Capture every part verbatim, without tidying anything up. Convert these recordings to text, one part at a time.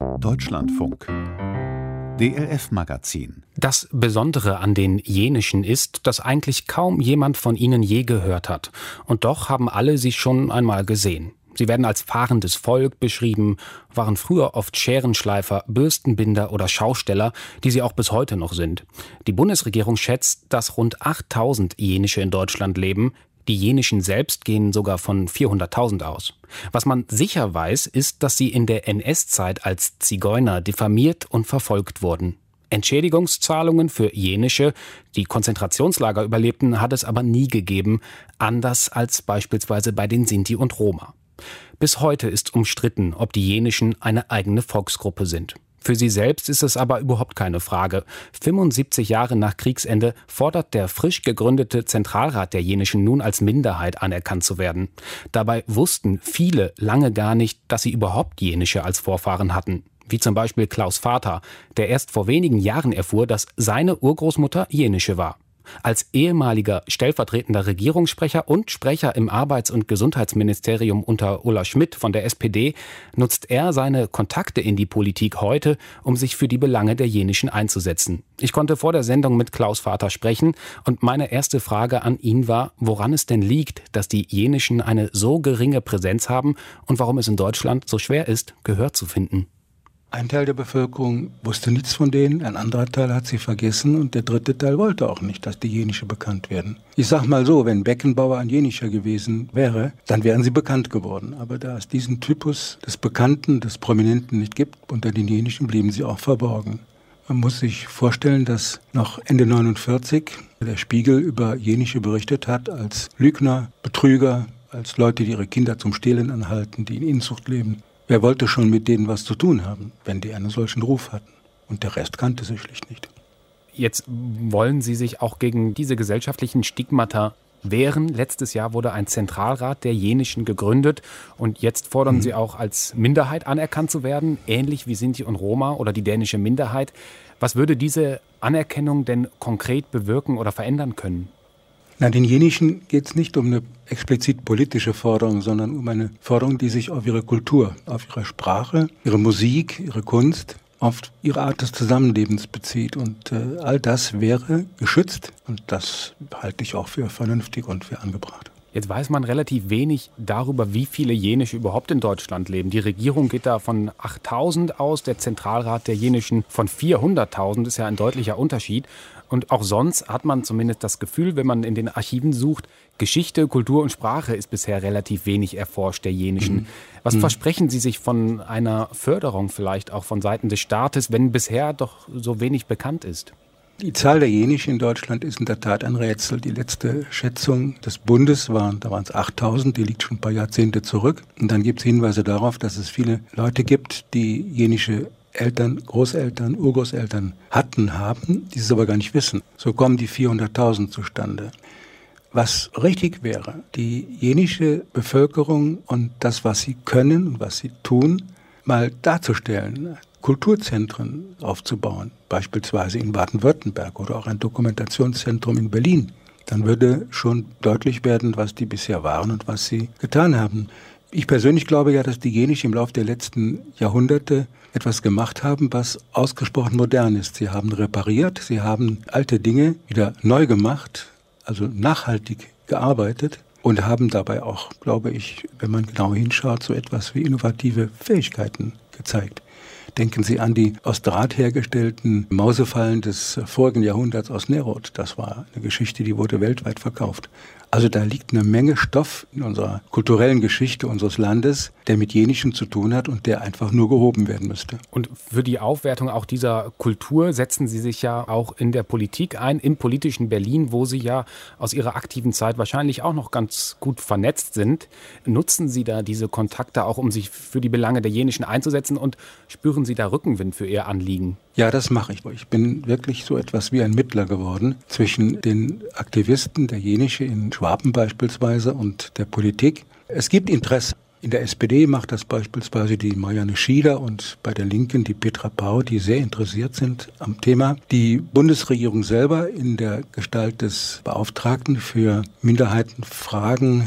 Deutschlandfunk D L F-Magazin. Das Besondere an den Jenischen ist, dass eigentlich kaum jemand von ihnen je gehört hat. Und doch haben alle sie schon einmal gesehen. Sie werden als fahrendes Volk beschrieben, waren früher oft Scherenschleifer, Bürstenbinder oder Schausteller, die sie auch bis heute noch sind. Die Bundesregierung schätzt, dass rund achttausend Jenische in Deutschland leben. Die Jenischen selbst gehen sogar von vierhunderttausend aus. Was man sicher weiß, ist, dass sie in der N S-Zeit als Zigeuner diffamiert und verfolgt wurden. Entschädigungszahlungen für Jenische, die Konzentrationslager überlebten, hat es aber nie gegeben, anders als beispielsweise bei den Sinti und Roma. Bis heute ist umstritten, ob die Jenischen eine eigene Volksgruppe sind. Für sie selbst ist es aber überhaupt keine Frage. fünfundsiebzig Jahre nach Kriegsende fordert der frisch gegründete Zentralrat der Jenischen nun als Minderheit anerkannt zu werden. Dabei wussten viele lange gar nicht, dass sie überhaupt Jenische als Vorfahren hatten. Wie zum Beispiel Klaus Vater, der erst vor wenigen Jahren erfuhr, dass seine Urgroßmutter Jenische war. Als ehemaliger stellvertretender Regierungssprecher und Sprecher im Arbeits- und Gesundheitsministerium unter Ulla Schmidt von der S P D nutzt er seine Kontakte in die Politik heute, um sich für die Belange der Jenischen einzusetzen. Ich konnte vor der Sendung mit Klaus Vater sprechen und meine erste Frage an ihn war, woran es denn liegt, dass die Jenischen eine so geringe Präsenz haben und warum es in Deutschland so schwer ist, Gehör zu finden. Ein Teil der Bevölkerung wusste nichts von denen, ein anderer Teil hat sie vergessen und der dritte Teil wollte auch nicht, dass die Jenische bekannt werden. Ich sag mal so, wenn Beckenbauer ein Jenischer gewesen wäre, dann wären sie bekannt geworden. Aber da es diesen Typus des Bekannten, des Prominenten nicht gibt, unter den Jenischen blieben sie auch verborgen. Man muss sich vorstellen, dass noch Ende neunundvierzig der Spiegel über Jenische berichtet hat als Lügner, Betrüger, als Leute, die ihre Kinder zum Stehlen anhalten, die in Inzucht leben. Wer wollte schon mit denen was zu tun haben, wenn die einen solchen Ruf hatten? Und der Rest kannte sie schlicht nicht. Jetzt wollen Sie sich auch gegen diese gesellschaftlichen Stigmata wehren. Letztes Jahr wurde ein Zentralrat der Jenischen gegründet und jetzt fordern mhm. Sie auch als Minderheit anerkannt zu werden, ähnlich wie Sinti und Roma oder die dänische Minderheit. Was würde diese Anerkennung denn konkret bewirken oder verändern können? Na, den Jenischen geht es nicht um eine explizit politische Forderung, sondern um eine Forderung, die sich auf ihre Kultur, auf ihre Sprache, ihre Musik, ihre Kunst, auf ihre Art des Zusammenlebens bezieht. Und äh, all das wäre geschützt und das halte ich auch für vernünftig und für angebracht. Jetzt weiß man relativ wenig darüber, wie viele Jenische überhaupt in Deutschland leben. Die Regierung geht da von achttausend aus, der Zentralrat der Jenischen von vierhunderttausend, ist ja ein deutlicher Unterschied. Und auch sonst hat man zumindest das Gefühl, wenn man in den Archiven sucht, Geschichte, Kultur und Sprache ist bisher relativ wenig erforscht der Jenischen. Mhm. Was mhm. versprechen Sie sich von einer Förderung vielleicht auch von Seiten des Staates, wenn bisher doch so wenig bekannt ist? Die Zahl der Jenischen in Deutschland ist in der Tat ein Rätsel. Die letzte Schätzung des Bundes waren, da waren es achttausend, die liegt schon ein paar Jahrzehnte zurück. Und dann gibt es Hinweise darauf, dass es viele Leute gibt, die jenische Eltern, Großeltern, Urgroßeltern hatten, haben, die es aber gar nicht wissen. So kommen die vierhunderttausend zustande. Was richtig wäre, die jenische Bevölkerung und das, was sie können und was sie tun, mal darzustellen, Kulturzentren aufzubauen, beispielsweise in Baden-Württemberg oder auch ein Dokumentationszentrum in Berlin. Dann würde schon deutlich werden, was die bisher waren und was sie getan haben. Ich persönlich glaube ja, dass die Jenische im Laufe der letzten Jahrhunderte etwas gemacht haben, was ausgesprochen modern ist. Sie haben repariert, sie haben alte Dinge wieder neu gemacht, also nachhaltig gearbeitet und haben dabei auch, glaube ich, wenn man genau hinschaut, so etwas wie innovative Fähigkeiten gezeigt. Denken Sie an die aus Draht hergestellten Mausefallen des vorigen Jahrhunderts aus Nerod. Das war eine Geschichte, die wurde weltweit verkauft. Also da liegt eine Menge Stoff in unserer kulturellen Geschichte unseres Landes, der mit Jenischem zu tun hat und der einfach nur gehoben werden müsste. Und für die Aufwertung auch dieser Kultur setzen Sie sich ja auch in der Politik ein, im politischen Berlin, wo Sie ja aus Ihrer aktiven Zeit wahrscheinlich auch noch ganz gut vernetzt sind. Nutzen Sie da diese Kontakte auch, um sich für die Belange der Jenischen einzusetzen und spüren Sie da Rückenwind für Ihr Anliegen? Ja, das mache ich. Ich bin wirklich so etwas wie ein Mittler geworden zwischen den Aktivisten der Jenische in Schwaben beispielsweise und der Politik. Es gibt Interesse. In der S P D macht das beispielsweise die Marianne Schieder und bei der Linken die Petra Pau, die sehr interessiert sind am Thema. Die Bundesregierung selber in der Gestalt des Beauftragten für Minderheitenfragen,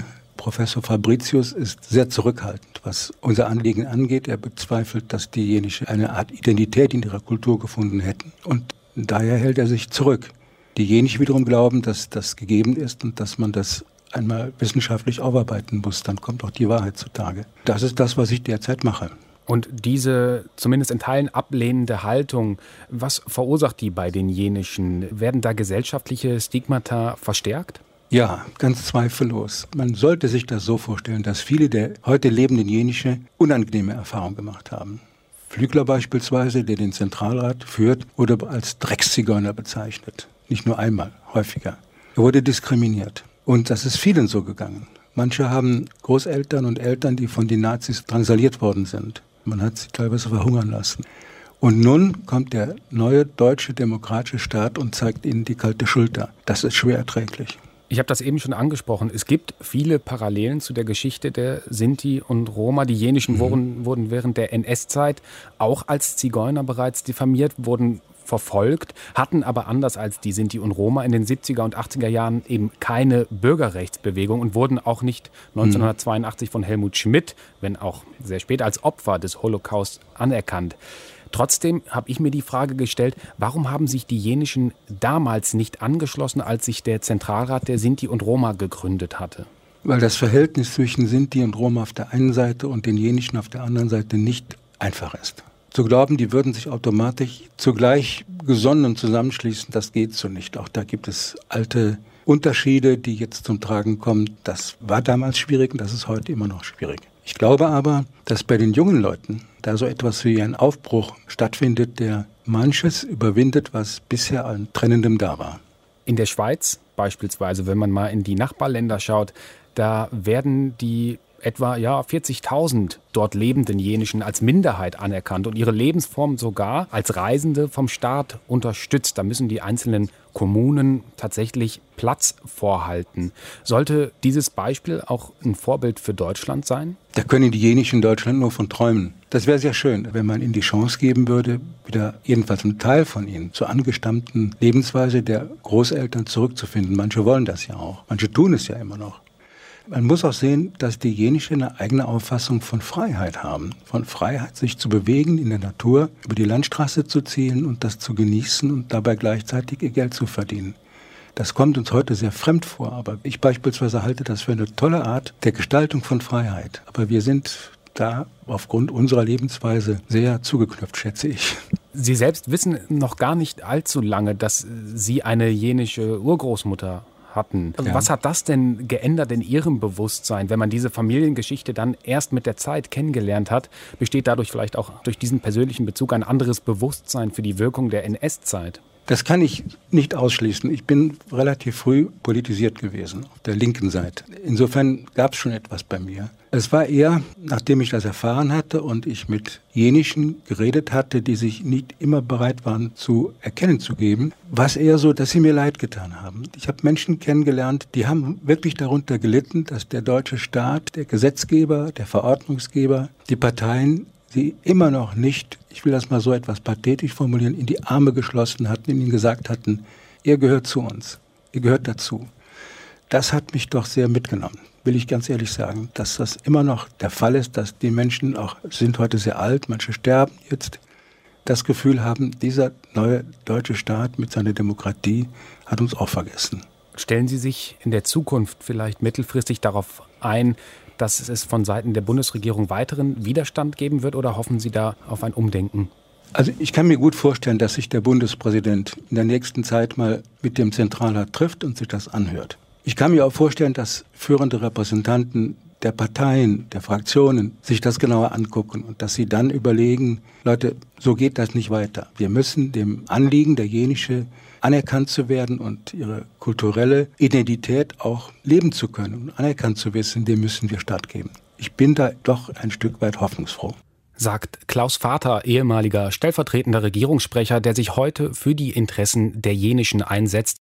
Professor Fabricius ist sehr zurückhaltend, was unser Anliegen angeht. Er bezweifelt, dass die Jenische eine Art Identität in ihrer Kultur gefunden hätten. Und daher hält er sich zurück. Die Jenisch wiederum glauben, dass das gegeben ist und dass man das einmal wissenschaftlich aufarbeiten muss. Dann kommt auch die Wahrheit zutage. Das ist das, was ich derzeit mache. Und diese zumindest in Teilen ablehnende Haltung, was verursacht die bei den Jenischen? Werden da gesellschaftliche Stigmata verstärkt? Ja, ganz zweifellos. Man sollte sich das so vorstellen, dass viele der heute lebenden Jenische unangenehme Erfahrungen gemacht haben. Flügler beispielsweise, der den Zentralrat führt, wurde als Dreckszigeuner bezeichnet. Nicht nur einmal, häufiger. Er wurde diskriminiert. Und das ist vielen so gegangen. Manche haben Großeltern und Eltern, die von den Nazis drangsaliert worden sind. Man hat sie teilweise verhungern lassen. Und nun kommt der neue deutsche demokratische Staat und zeigt ihnen die kalte Schulter. Das ist schwer erträglich. Ich habe das eben schon angesprochen. Es gibt viele Parallelen zu der Geschichte der Sinti und Roma. Die Jenischen mhm. wurden, wurden während der N S-Zeit auch als Zigeuner bereits diffamiert, wurden verfolgt, hatten aber anders als die Sinti und Roma in den siebziger und achtziger Jahren eben keine Bürgerrechtsbewegung und wurden auch nicht neunzehnhundertzweiundachtzig von Helmut Schmidt, wenn auch sehr spät, als Opfer des Holocaust anerkannt. Trotzdem habe ich mir die Frage gestellt, warum haben sich die Jenischen damals nicht angeschlossen, als sich der Zentralrat der Sinti und Roma gegründet hatte? Weil das Verhältnis zwischen Sinti und Roma auf der einen Seite und den Jenischen auf der anderen Seite nicht einfach ist. Zu glauben, die würden sich automatisch zugleich gesonnen und zusammenschließen, das geht so nicht. Auch da gibt es alte Unterschiede, die jetzt zum Tragen kommen. Das war damals schwierig und das ist heute immer noch schwierig. Ich glaube aber, dass bei den jungen Leuten da so etwas wie ein Aufbruch stattfindet, der manches überwindet, was bisher an Trennendem da war. In der Schweiz beispielsweise, wenn man mal in die Nachbarländer schaut, da werden die etwa ja, vierzigtausend dort lebenden Jenischen als Minderheit anerkannt und ihre Lebensform sogar als Reisende vom Staat unterstützt. Da müssen die einzelnen Kommunen tatsächlich Platz vorhalten. Sollte dieses Beispiel auch ein Vorbild für Deutschland sein? Da können die Jenischen in Deutschland nur von träumen. Das wäre sehr schön, wenn man ihnen die Chance geben würde, wieder jedenfalls einen Teil von ihnen zur angestammten Lebensweise der Großeltern zurückzufinden. Manche wollen das ja auch. Manche tun es ja immer noch. Man muss auch sehen, dass die Jenischen eine eigene Auffassung von Freiheit haben. Von Freiheit, sich zu bewegen in der Natur, über die Landstraße zu ziehen und das zu genießen und dabei gleichzeitig ihr Geld zu verdienen. Das kommt uns heute sehr fremd vor, aber ich beispielsweise halte das für eine tolle Art der Gestaltung von Freiheit. Aber wir sind da aufgrund unserer Lebensweise sehr zugeknöpft, schätze ich. Sie selbst wissen noch gar nicht allzu lange, dass Sie eine jenische Urgroßmutter hatten. Also ja. Was hat das denn geändert in Ihrem Bewusstsein, wenn man diese Familiengeschichte dann erst mit der Zeit kennengelernt hat? Besteht dadurch vielleicht auch durch diesen persönlichen Bezug ein anderes Bewusstsein für die Wirkung der N S-Zeit? Das kann ich nicht ausschließen. Ich bin relativ früh politisiert gewesen, auf der linken Seite. Insofern gab es schon etwas bei mir. Es war eher, nachdem ich das erfahren hatte und ich mit Jenischen geredet hatte, die sich nicht immer bereit waren zu erkennen zu geben, war es eher so, dass sie mir leid getan haben. Ich habe Menschen kennengelernt, die haben wirklich darunter gelitten, dass der deutsche Staat, der Gesetzgeber, der Verordnungsgeber, die Parteien, sie immer noch nicht, ich will das mal so etwas pathetisch formulieren, in die Arme geschlossen hatten, ihnen gesagt hatten, ihr gehört zu uns, ihr gehört dazu. Das hat mich doch sehr mitgenommen, will ich ganz ehrlich sagen, dass das immer noch der Fall ist, dass die Menschen auch, sind heute sehr alt, manche sterben jetzt, das Gefühl haben, dieser neue deutsche Staat mit seiner Demokratie hat uns auch vergessen. Stellen Sie sich in der Zukunft vielleicht mittelfristig darauf ein, dass es von Seiten der Bundesregierung weiteren Widerstand geben wird, oder hoffen Sie da auf ein Umdenken? Also ich kann mir gut vorstellen, dass sich der Bundespräsident in der nächsten Zeit mal mit dem Zentralrat trifft und sich das anhört. Ich kann mir auch vorstellen, dass führende Repräsentanten der Parteien, der Fraktionen sich das genauer angucken und dass sie dann überlegen, Leute, so geht das nicht weiter. Wir müssen dem Anliegen der Jenische anerkannt zu werden und ihre kulturelle Identität auch leben zu können und anerkannt zu wissen, dem müssen wir stattgeben. Ich bin da doch ein Stück weit hoffnungsfroh. Sagt Klaus Vater, ehemaliger stellvertretender Regierungssprecher, der sich heute für die Interessen der Jenischen einsetzt.